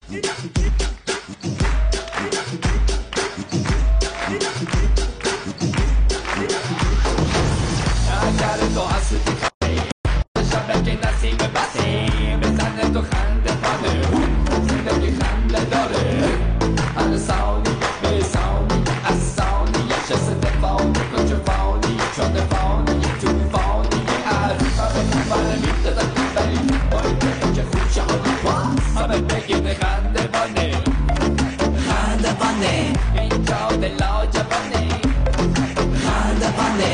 اگر تو هستی شب که نسیم بسی بزنه تو خنده بانه زندگی خنده داره هر ثانیه به ثانیه از ثانیه شست فانی کجا فانی چون فانی توفانی همه میده داری باید که خوش همه بگین خنده بانه خنده بانه اینجا دلا جوانه خنده بانه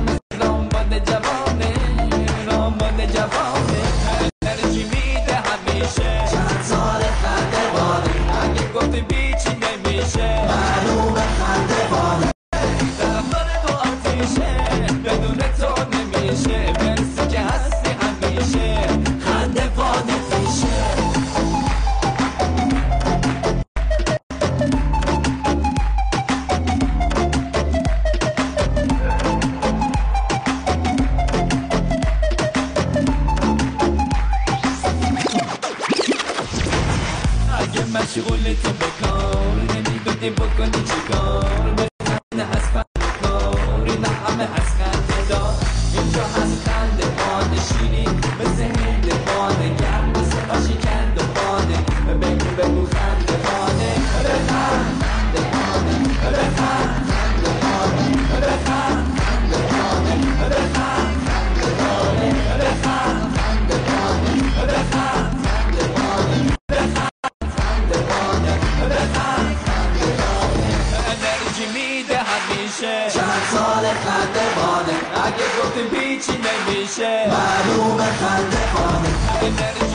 جوانه انرژی میده همیشه چند سال خنده بانه اگه گفتی بیچی نمیشه معلومه خنده بانه دفتر تو آتیشه بدون تو نمیشه مرسی که هستی همیشه خنده بانه فیشه مشغول تو بکار نمیدونی بکنی چیکار بزنه هست فنکار نه همه هست خنده دار اینجا هست خنده بانه شیری مثل هنده بانه گرم مثل آشی کند و بانه بگو خنده بانه بخند خنده بانه بخند خنده بانه بخند خنده بانه بخند خنده بانه بخند خنده بانه بخند خنده بانه انرژی میده همیشه چند سال خنده بانه اگه گفتیم پیچی نمیشه معلومه خنده بانه